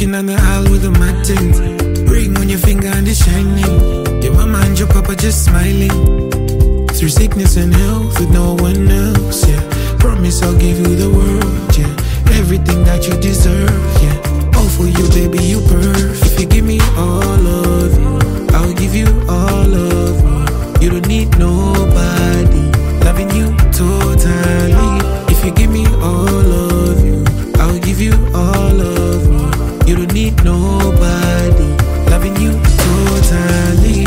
Walking on the aisle with the matins. Ring on your finger and it's shining. Your mama and your papa just smiling. Through sickness and health with no one else, yeah. Promise I'll give you the world, yeah. Everything that you deserve, yeah. All for you, baby, you perfect. If you give me all of you, I'll give you all of me. You don't need nobody, loving you totally. If you give me all of you, I'll give you all of me. You don't need nobody, loving you totally.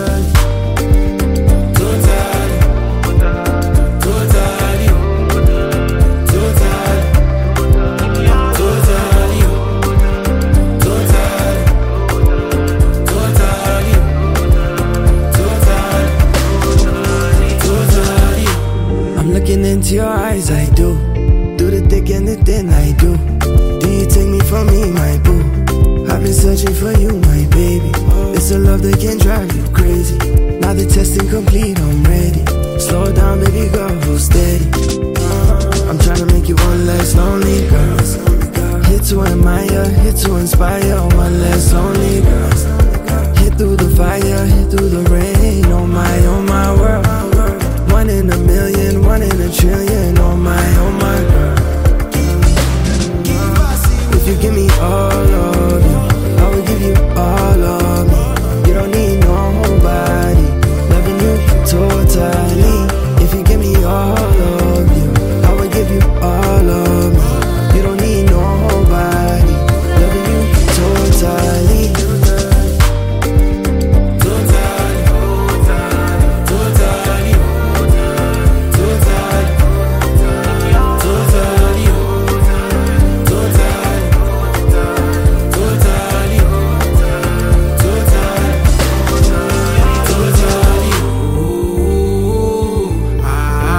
Looking into your eyes, I do. Do the thick and the thin, I do. Do you take me for me, my boo? I've been searching for you, my baby. It's a love that can drive you crazy. Now the testing complete, I'm ready. Slow down, baby girl, hold steady.